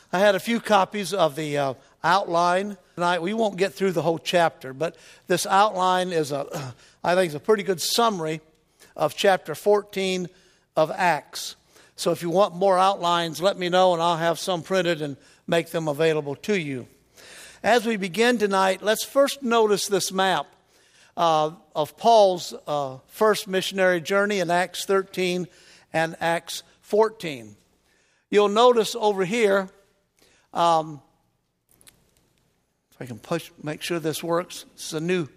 I had a few copies of the outline tonight. We won't get through the whole chapter, but this outline is I think, is a pretty good summary of chapter 14 of Acts. So if you want more outlines, let me know, and I'll have some printed and make them available to you. As we begin tonight, let's first notice this map of Paul's first missionary journey in Acts 13 and Acts 14. You'll notice over here, if I can make sure this works. This is a new,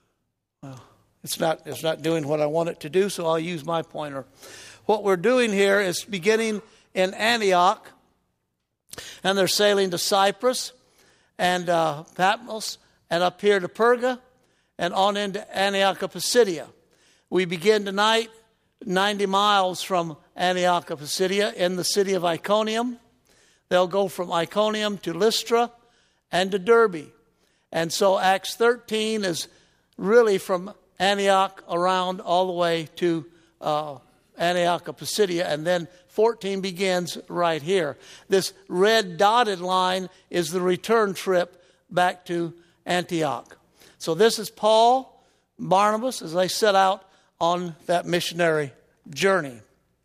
it's not doing what I want it to do, so I'll use my pointer. What we're doing here is beginning in Antioch, and they're sailing to Cyprus and Patmos, and up here to Perga, and on into Antioch of Pisidia. We begin tonight 90 miles from Antioch of Pisidia in the city of Iconium. They'll go from Iconium to Lystra and to Derbe. And so Acts 13 is really from Antioch around all the way to Antioch of Pisidia, and then 14 begins right here. This red dotted line is the return trip back to Antioch. So this is Paul, Barnabas, as they set out on that missionary journey.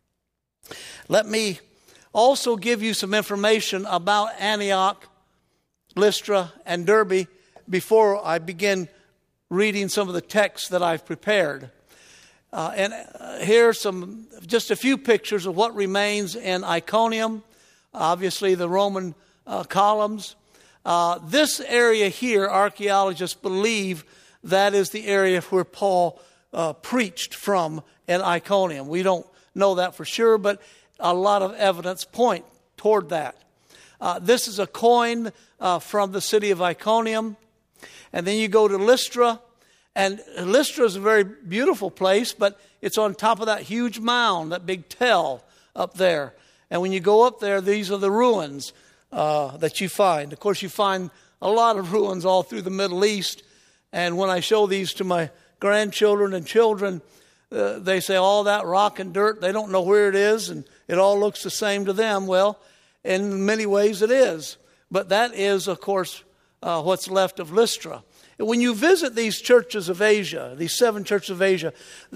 Let me also give you some information about Antioch, Lystra, and Derbe before I begin reading some of the texts that I've prepared. And here's just a few pictures of what remains in Iconium. Obviously, the Roman columns. This area here, archaeologists believe that is the area where Paul preached from in Iconium. We don't know that for sure, but a lot of evidence point toward that. This is a coin from the city of Iconium. And then you go to Lystra. And Lystra is a very beautiful place, but it's on top of that huge mound, that big tell up there. And when you go up there, these are the ruins that you find. Of course, you find a lot of ruins all through the Middle East. And when I show these to my grandchildren and children, they say, all that rock and dirt, they don't know where it is, and it all looks the same to them. Well, in many ways it is. But that is, of course, what's left of Lystra. When you visit these churches of Asia, these 7 churches of Asia,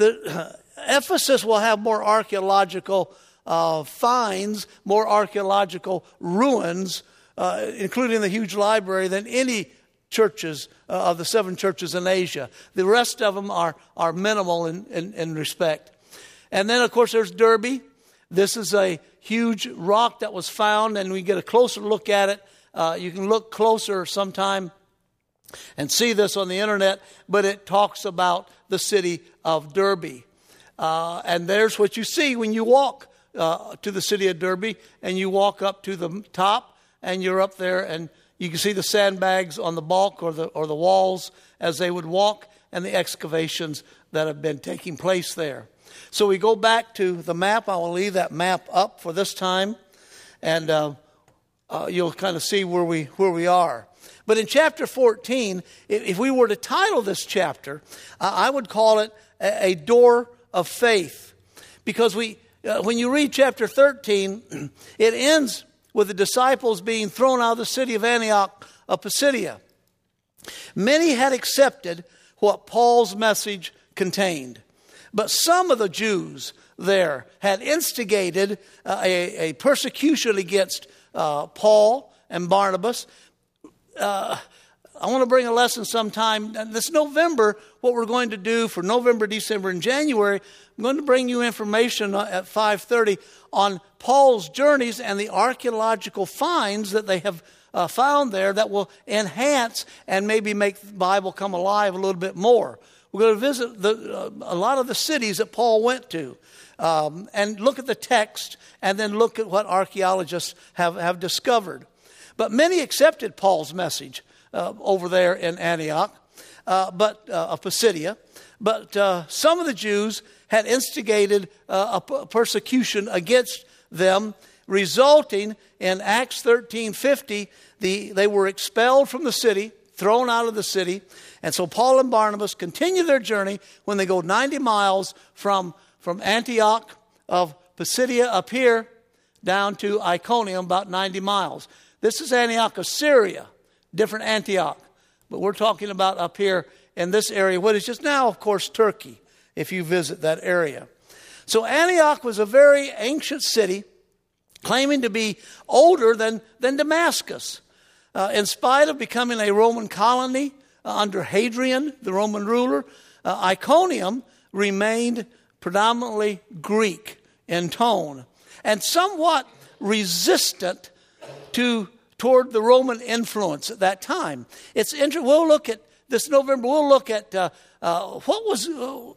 Ephesus will have more archaeological finds, more archaeological ruins, including the huge library, than any churches of the 7 churches in Asia. The rest of them are minimal in respect. And then, of course, there's Derbe. This is a huge rock that was found, and we get a closer look at it. You can look closer sometime and see this on the internet, but it talks about the city of Derbe. And there's what you see when you walk to the city of Derbe, and you walk up to the top, and you're up there, and you can see the sandbags on the bulk or the walls as they would walk, and the excavations that have been taking place there. So we go back to the map. I will leave that map up for this time, and you'll kind of see where we are. But in chapter 14, if we were to title this chapter, I would call it a door of faith. Because when you read chapter 13, it ends with the disciples being thrown out of the city of Antioch of Pisidia. Many had accepted what Paul's message contained. But some of the Jews there had instigated a persecution against Paul and Barnabas. I want to bring a lesson sometime. This November, what we're going to do for November, December, and January, I'm going to bring you information at 5:30 on Paul's journeys and the archaeological finds that they have found there that will enhance and maybe make the Bible come alive a little bit more. We're going to visit a lot of the cities that Paul went to and look at the text and then look at what archaeologists have discovered. But many accepted Paul's message over there in Antioch, of Pisidia. But some of the Jews had instigated a persecution against them, resulting in Acts 13:50. They were expelled from the city, thrown out of the city. And so Paul and Barnabas continue their journey when they go 90 miles from Antioch of Pisidia up here down to Iconium, about 90 miles. This is Antioch of Syria, different Antioch. But we're talking about up here in this area, what is just now, of course, Turkey, if you visit that area. So Antioch was a very ancient city, claiming to be older than Damascus. In spite of becoming a Roman colony under Hadrian, the Roman ruler, Iconium remained predominantly Greek in tone and somewhat resistant toward the Roman influence at that time. It's interesting. We'll look at this November. We'll look at what was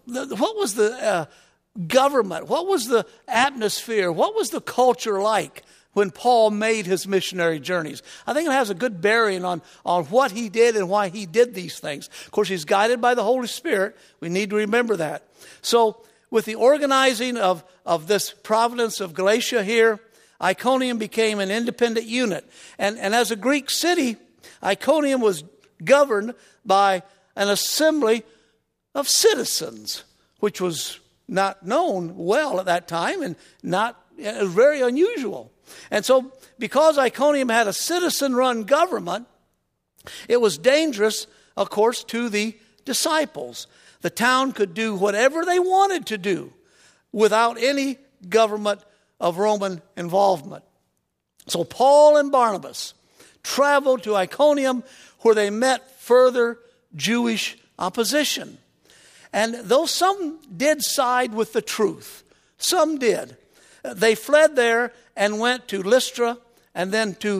the government, what was the atmosphere, what was the culture like when Paul made his missionary journeys. I think it has a good bearing on what he did and why he did these things. Of course, he's guided by the Holy Spirit. We need to remember that. So with the organizing of this province of Galatia here, Iconium became an independent unit. And as a Greek city, Iconium was governed by an assembly of citizens, which was not known well at that time and it was very unusual. And so because Iconium had a citizen-run government, it was dangerous, of course, to the disciples. The town could do whatever they wanted to do without any government of Roman involvement. So Paul and Barnabas traveled to Iconium, where they met further Jewish opposition. And though some did side with the truth, some did, they fled there and went to Lystra and then to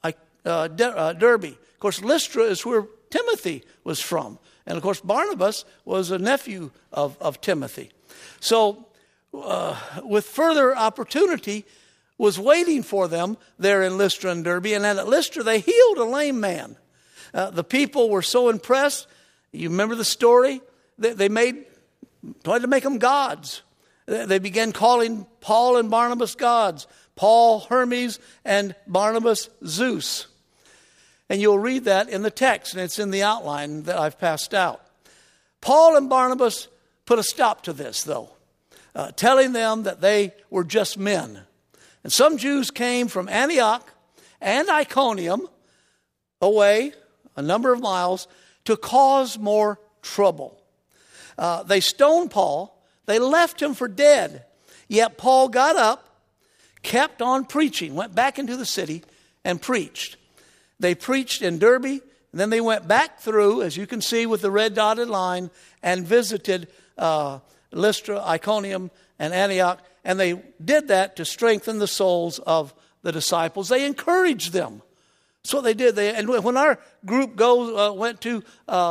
Derbe. Of course, Lystra is where Timothy was from. And of course, Barnabas was a nephew of Timothy. So with further opportunity was waiting for them there in Lystra and Derbe. And then at Lystra, they healed a lame man. The people were so impressed. You remember the story? They tried to make them gods. They began calling Paul and Barnabas gods. Paul, Hermes, and Barnabas, Zeus. And you'll read that in the text, and it's in the outline that I've passed out. Paul and Barnabas put a stop to this, though, telling them that they were just men. And some Jews came from Antioch and Iconium away a number of miles to cause more trouble. They stoned Paul. They left him for dead. Yet Paul got up, kept on preaching, went back into the city and preached. They preached in Derbe, and then they went back through, as you can see with the red dotted line, and visited Lystra, Iconium, and Antioch. And they did that to strengthen the souls of the disciples. They encouraged them. That's what they did. And when our group went to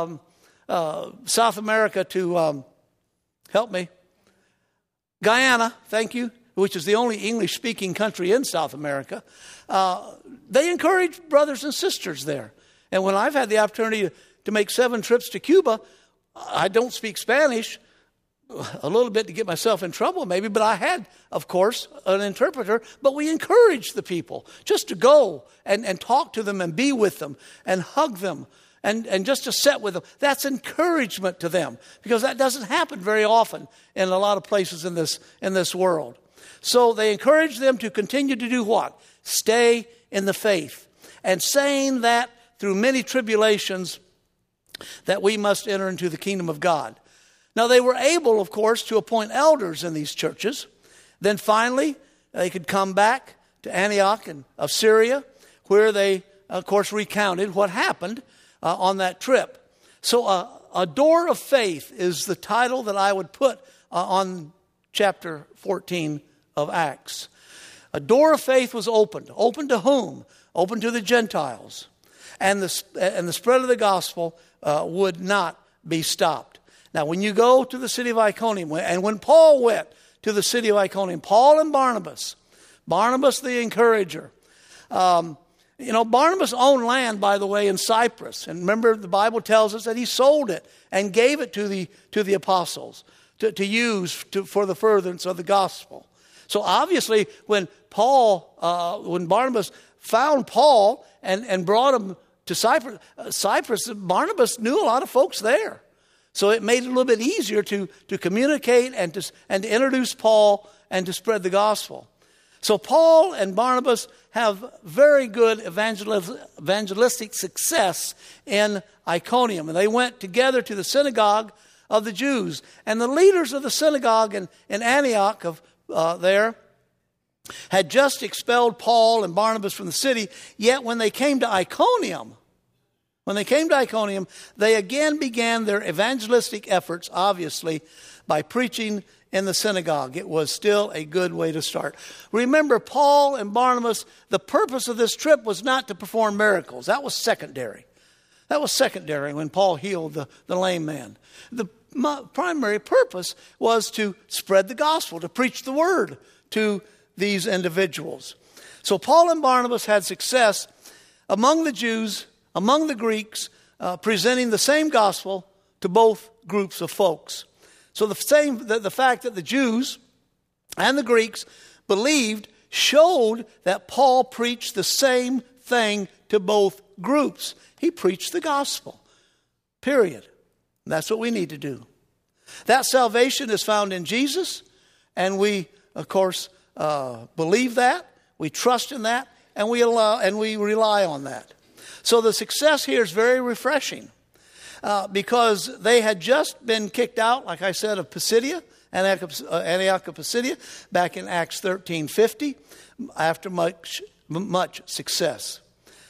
South America to, help me, Guyana, thank you, which is the only English-speaking country in South America, they encouraged brothers and sisters there. And when I've had the opportunity to make 7 trips to Cuba, I don't speak Spanish, a little bit to get myself in trouble maybe, but I had, of course, an interpreter. But we encouraged the people just to go and talk to them and be with them and hug them and just to sit with them. That's encouragement to them, because that doesn't happen very often in a lot of places in this world. So they encouraged them to continue to do what? Stay in the faith, and saying that through many tribulations that we must enter into the kingdom of God. Now they were able, of course, to appoint elders in these churches. Then finally, they could come back to Antioch of Syria, where they, of course, recounted what happened on that trip. So a door of faith is the title that I would put on chapter 14 of Acts. A door of faith was opened. Open to whom? Open to the Gentiles. And the spread of the gospel would not be stopped. Now, when you go to the city of Iconium, and when Paul went to the city of Iconium, Paul and Barnabas the encourager. Barnabas owned land, by the way, in Cyprus. And remember, the Bible tells us that he sold it and gave it to the apostles to use for the furtherance of the gospel. So obviously, when Barnabas found Paul and brought him to Cyprus, Barnabas knew a lot of folks there. So it made it a little bit easier to communicate and to introduce Paul and to spread the gospel. So Paul and Barnabas have very good evangelistic success in Iconium. And they went together to the synagogue of the Jews. And the leaders of the synagogue in Antioch there had just expelled Paul and Barnabas from the city. Yet when they came to Iconium, they again began their evangelistic efforts, obviously, by preaching in the synagogue. It was still a good way to start. Remember, Paul and Barnabas, the purpose of this trip was not to perform miracles. That was secondary. When Paul healed the lame man. The primary purpose was to spread the gospel, to preach the word to these individuals. So Paul and Barnabas had success among the Jews, among the Greeks, presenting the same gospel to both groups of folks. So the fact that the Jews and the Greeks believed showed that Paul preached the same thing to both groups. He preached the gospel. Period. And that's what we need to do. That salvation is found in Jesus, and we, of course, believe that. We trust in that, and we rely on that. So the success here is very refreshing. Because they had just been kicked out, like I said, of Pisidia, Antioch of Pisidia, back in Acts 13:50, after much success.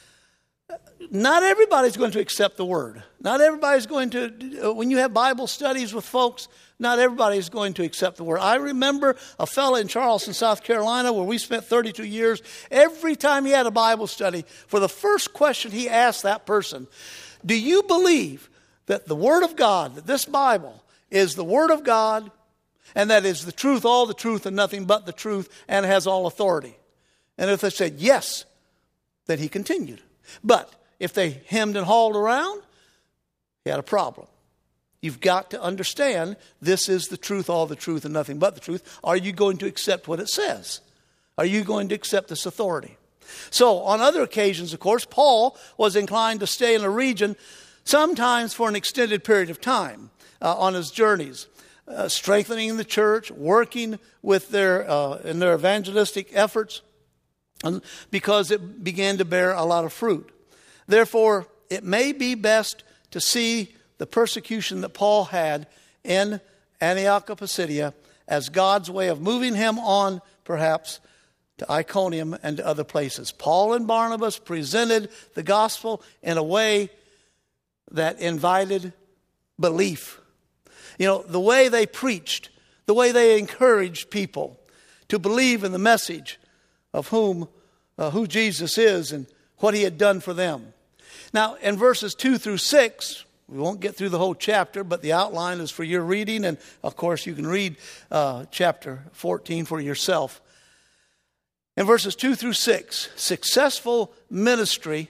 Not everybody's going to accept the word. Not everybody's going to, when you have Bible studies with folks, not everybody's going to accept the word. I remember a fellow in Charleston, South Carolina, where we spent 32 years. Every time he had a Bible study, for the first question he asked that person, do you believe that the Word of God, that this Bible is the Word of God, and that is the truth, all the truth, and nothing but the truth, and has all authority? And if they said yes, then he continued. But if they hemmed and hawed around, he had a problem. You've got to understand this is the truth, all the truth, and nothing but the truth. Are you going to accept what it says? Are you going to accept this authority? So on other occasions, of course, Paul was inclined to stay in a region sometimes for an extended period of time on his journeys, strengthening the church, working with in their evangelistic efforts, because it began to bear a lot of fruit. Therefore, it may be best to see the persecution that Paul had in Antioch of Pisidia as God's way of moving him on, perhaps, to Iconium and to other places. Paul and Barnabas presented the gospel in a way that invited belief. You know, the way they preached, the way they encouraged people to believe in the message of who Jesus is and what he had done for them. Now, in verses 2 through 6, we won't get through the whole chapter, but the outline is for your reading. And, of course, you can read chapter 14 for yourself. In verses 2 through 6, successful ministry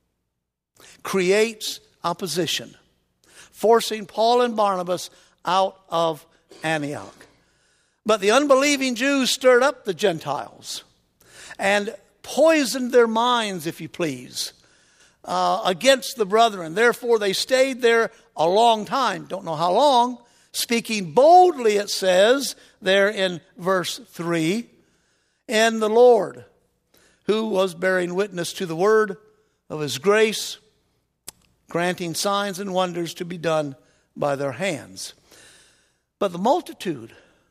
creates opposition, forcing Paul and Barnabas out of Antioch. But the unbelieving Jews stirred up the Gentiles and poisoned their minds, if you please, against the brethren. Therefore, they stayed there a long time. Don't know how long. Speaking boldly, it says there in verse 3, in the Lord, who was bearing witness to the word of his grace, granting signs and wonders to be done by their hands. But the multitude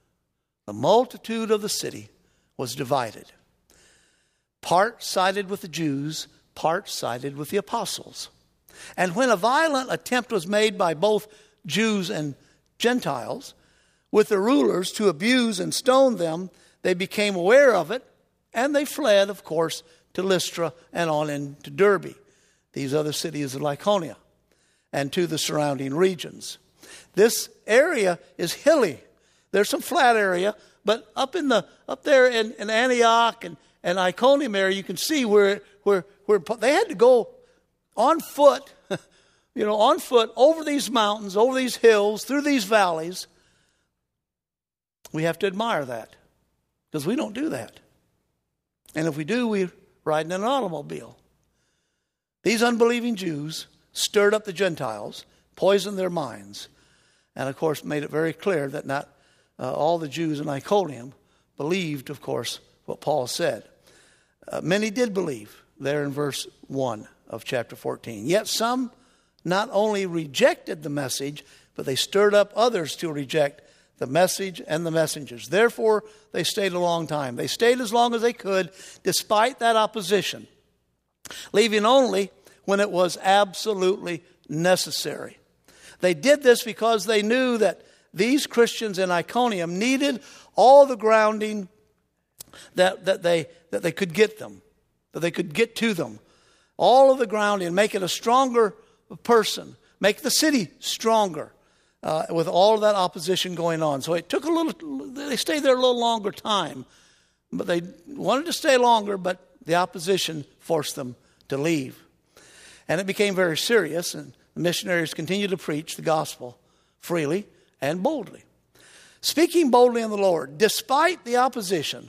of the city was divided. Part sided with the Jews, part sided with the apostles. And when a violent attempt was made by both Jews and Gentiles with the rulers to abuse and stone them, they became aware of it, and they fled, of course, to Lystra and on into Derbe, these other cities of Lycaonia, and to the surrounding regions. This area is hilly. There's some flat area, but up there in Antioch and Iconium area, you can see where they had to go on foot, on foot over these mountains, over these hills, through these valleys. We have to admire that, because we don't do that. And if we do, we ride in an automobile. These unbelieving Jews stirred up the Gentiles, poisoned their minds, and of course made it very clear that not all the Jews in Iconium believed, of course, what Paul said. Many did believe, there in verse 1 of chapter 14. Yet some not only rejected the message, but they stirred up others to reject the message and the messengers. Therefore, they stayed a long time. They stayed as long as they could, despite that opposition, leaving only when it was absolutely necessary. They did this because they knew that these Christians in Iconium needed all the grounding that they could get them, that they could get to them. All of the grounding, make it a stronger person, make the city stronger with all of that opposition going on. So it took they stayed there a little longer time, but they wanted to stay longer, but the opposition forced them to leave. And it became very serious, and the missionaries continued to preach the gospel freely and boldly. Speaking boldly in the Lord, despite the opposition,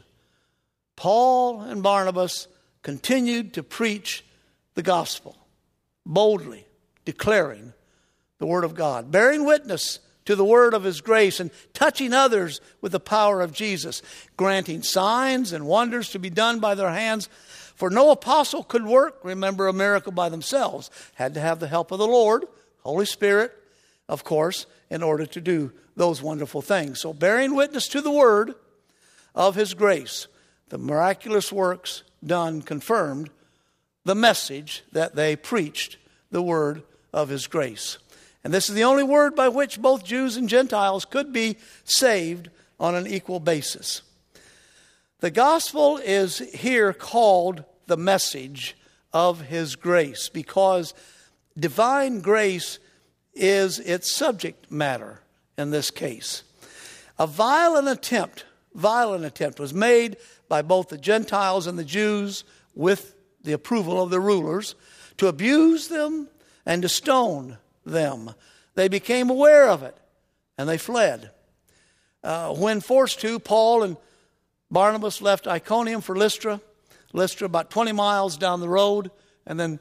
Paul and Barnabas continued to preach the gospel, boldly declaring the word of God, bearing witness to the word of his grace and touching others with the power of Jesus, granting signs and wonders to be done by their hands. For no apostle could work, remember, a miracle by themselves. Had to have the help of the Lord, Holy Spirit, of course, in order to do those wonderful things. So bearing witness to the word of his grace, the miraculous works done confirmed the message that they preached, the word of his grace. And this is the only word by which both Jews and Gentiles could be saved on an equal basis. The gospel is here called the message of his grace because divine grace is its subject matter in this case. A violent attempt was made by both the Gentiles and the Jews with the approval of the rulers to abuse them and to stone them. They became aware of it and they fled. When forced to, Paul and Barnabas left Iconium for Lystra about 20 miles down the road, and then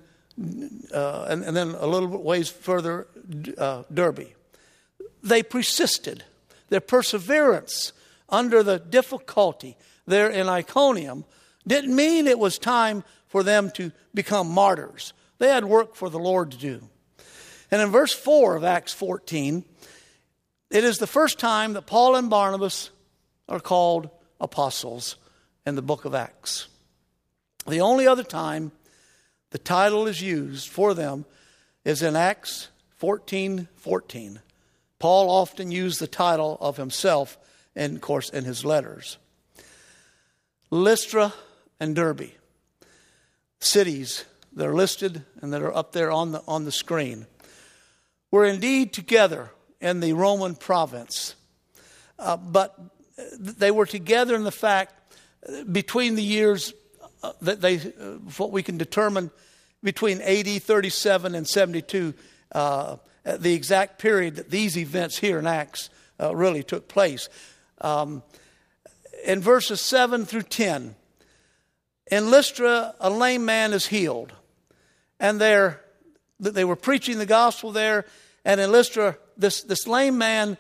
a little ways further, Derbe. They persisted. Their perseverance under the difficulty there in Iconium didn't mean it was time for them to become martyrs. They had work for the Lord to do. And in verse 4 of Acts 14, it is the first time that Paul and Barnabas are called apostles in the book of Acts. The only other time the title is used for them is in Acts 14:14. Paul often used the title of himself, and of course, in his letters. Lystra and Derbe, cities that are listed and that are up there on the screen, were indeed together in the Roman province. But they were together in the fact between the years that what we can determine between AD 37 and 72, the exact period that these events here in Acts really took place. In verses 7 through 10, in Lystra, a lame man is healed. And they were preaching the gospel there. And in Lystra, this lame man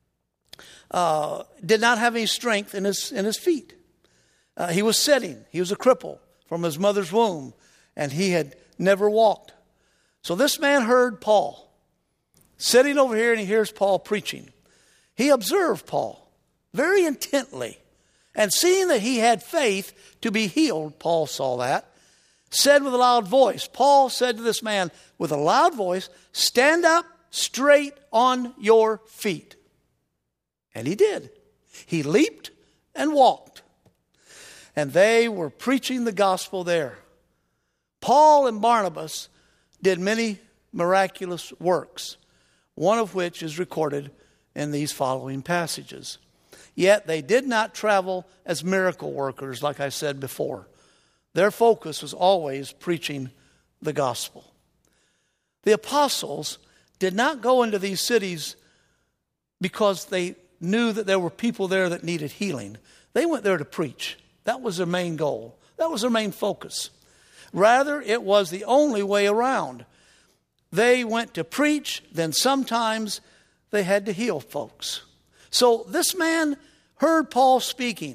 did not have any strength in his feet. He was sitting. He was a cripple from his mother's womb. And he had never walked. So this man heard Paul sitting over here, and he hears Paul preaching. He observed Paul very intently. And seeing that he had faith to be healed, Paul saw that, said with a loud voice, Paul said to this man with a loud voice, "Stand up straight on your feet." And he did. He leaped and walked. And they were preaching the gospel there. Paul and Barnabas did many miraculous works, one of which is recorded in these following passages. Yet they did not travel as miracle workers, like I said before. Their focus was always preaching the gospel. The apostles did not go into these cities because they knew that there were people there that needed healing. They went there to preach. That was their main goal. That was their main focus. Rather, it was the only way around. They went to preach, then sometimes they had to heal folks. So this man heard Paul speaking,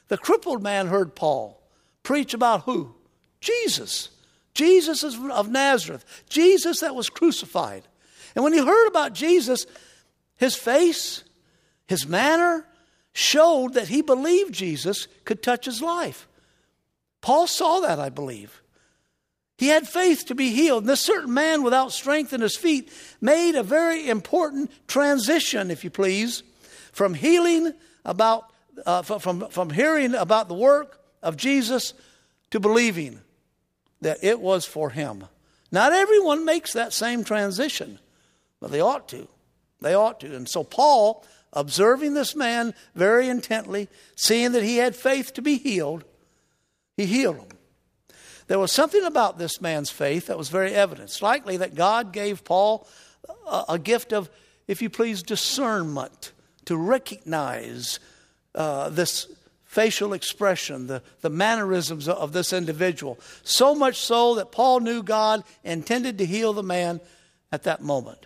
The crippled man heard Paul preach about who? Jesus. Jesus of Nazareth. Jesus that was crucified. And when he heard about Jesus, his face, his manner showed that he believed Jesus could touch his life. Paul saw that, I believe. He had faith to be healed. And this certain man without strength in his feet made a very important transition, if you please, from healing about, from hearing about the work of Jesus to believing that it was for him. Not everyone makes that same transition, but they ought to. They ought to. And so Paul, observing this man very intently, seeing that he had faith to be healed, he healed him. There was something about this man's faith that was very evident. It's likely that God gave Paul a gift of, if you please, discernment to recognize this facial expression, the mannerisms of this individual. So much so that Paul knew God intended to heal the man at that moment.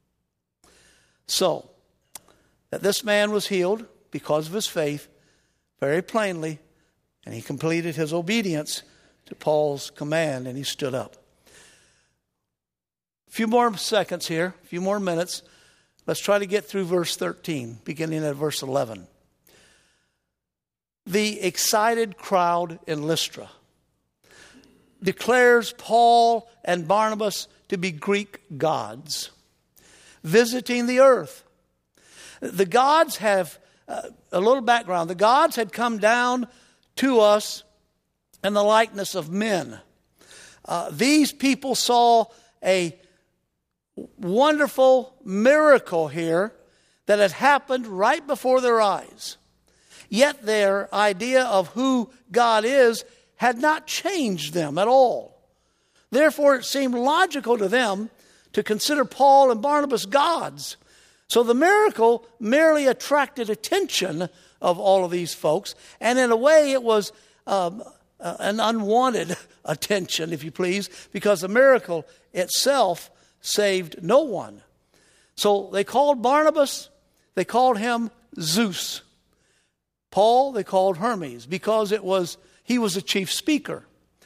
So, that this man was healed because of his faith, very plainly, and he completed his obedience to Paul's command, and he stood up. A few more seconds here, a few more minutes. Let's try to get through verse 13, beginning at verse 11. The excited crowd in Lystra declares Paul and Barnabas to be Greek gods, visiting the earth. The gods have, a little background, the gods had come down to us in the likeness of men. These people saw a wonderful miracle here that had happened right before their eyes. Yet their idea of who God is had not changed them at all. Therefore, it seemed logical to them to consider Paul and Barnabas gods. So the miracle merely attracted attention of all of these folks. And in a way, it was an unwanted attention, if you please, because the miracle itself saved no one. So they called Barnabas, they called him Zeus. Paul, they called Hermes, because he was a chief speaker.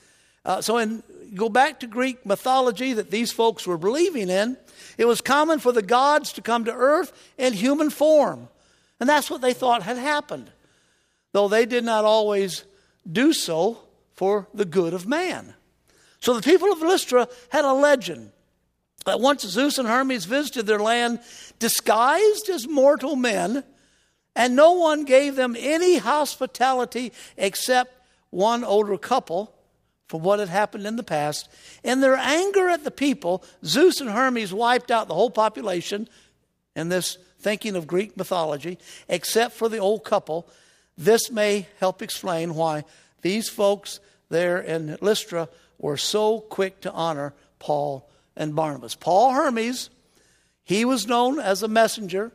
Go back to Greek mythology that these folks were believing in. It was common for the gods to come to earth in human form. And that's what they thought had happened. Though they did not always do so for the good of man. So the people of Lystra had a legend that once Zeus and Hermes visited their land disguised as mortal men, and no one gave them any hospitality except one older couple for what had happened in the past. In their anger at the people, Zeus and Hermes wiped out the whole population, in this thinking of Greek mythology, except for the old couple. This may help explain why these folks there in Lystra were so quick to honor Paul and Barnabas. Paul Hermes, he was known as a messenger.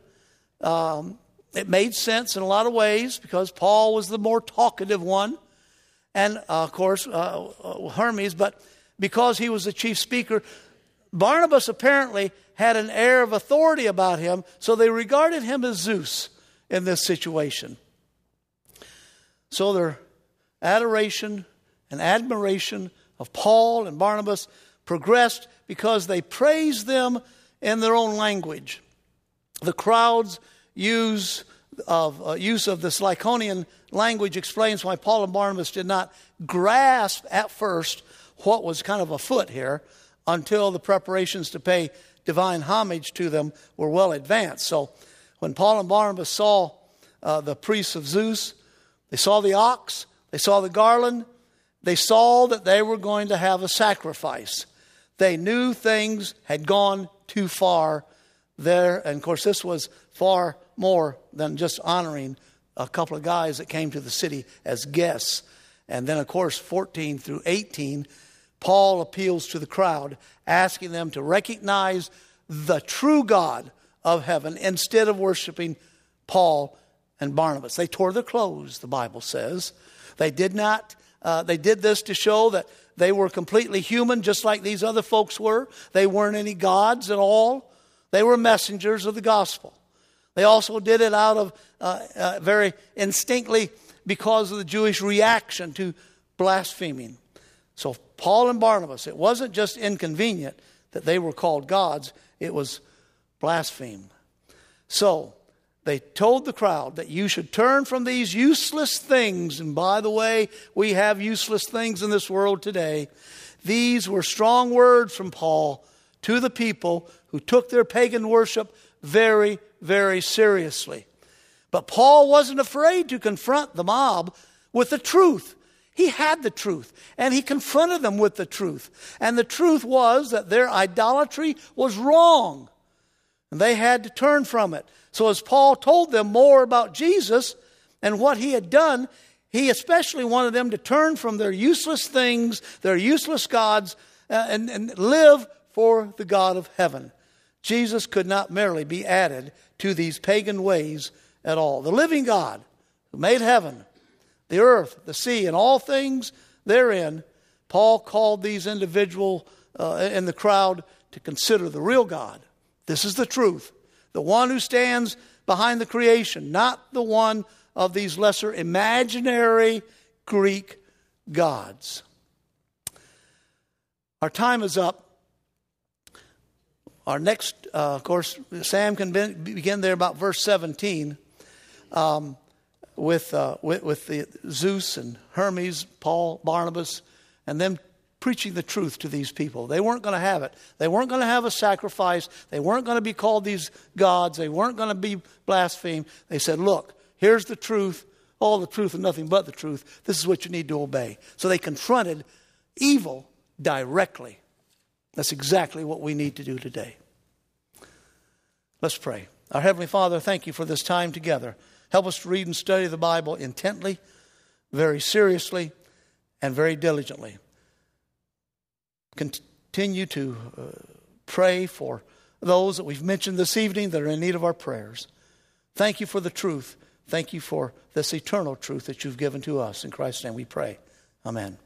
It made sense in a lot of ways because Paul was the more talkative one. And, of course, Hermes, but because he was the chief speaker, Barnabas apparently had an air of authority about him, so they regarded him as Zeus in this situation. So their adoration and admiration of Paul and Barnabas progressed because they praised them in their own language. The crowd's use of this Lycaonian language explains why Paul and Barnabas did not grasp at first what was kind of afoot here until the preparations to pay divine homage to them were well advanced. So when Paul and Barnabas saw the priests of Zeus, they saw the ox, they saw the garland, they saw that they were going to have a sacrifice. They knew things had gone too far there. And of course, this was far more than just honoring a couple of guys that came to the city as guests. And then, of course, 14 through 18, Paul appeals to the crowd, asking them to recognize the true God of heaven instead of worshiping Paul and Barnabas. They tore their clothes, the Bible says. They did this to show that they were completely human, just like these other folks were. They weren't any gods at all. They were messengers of the gospel. They also did it out of very instinctively because of the Jewish reaction to blaspheming. So Paul and Barnabas, it wasn't just inconvenient that they were called gods, it was blaspheme. So they told the crowd that you should turn from these useless things. And by the way, we have useless things in this world today. These were strong words from Paul to the people who took their pagan worship very, very seriously. But Paul wasn't afraid to confront the mob with the truth. He had the truth, and he confronted them with the truth. And the truth was that their idolatry was wrong, and they had to turn from it. So as Paul told them more about Jesus and what he had done, he especially wanted them to turn from their useless things, their useless gods, and live for the God of heaven. Jesus could not merely be added to these pagan ways at all. The living God who made heaven, the earth, the sea, and all things therein, Paul called these individuals in the crowd to consider the real God. This is the truth. The one who stands behind the creation, not the one of these lesser imaginary Greek gods. Our time is up. Our next, of course, Sam can begin there about verse 17 with the Zeus and Hermes, Paul, Barnabas, and them preaching the truth to these people. They weren't going to have it. They weren't going to have a sacrifice. They weren't going to be called these gods. They weren't going to be blasphemed. They said, look, here's the truth, all the truth and nothing but the truth. This is what you need to obey. So they confronted evil directly. That's exactly what we need to do today. Let's pray. Our Heavenly Father, thank you for this time together. Help us to read and study the Bible intently, very seriously, and very diligently. Continue to pray for those that we've mentioned this evening that are in need of our prayers. Thank you for the truth. Thank you for this eternal truth that you've given to us. In Christ's name we pray. Amen.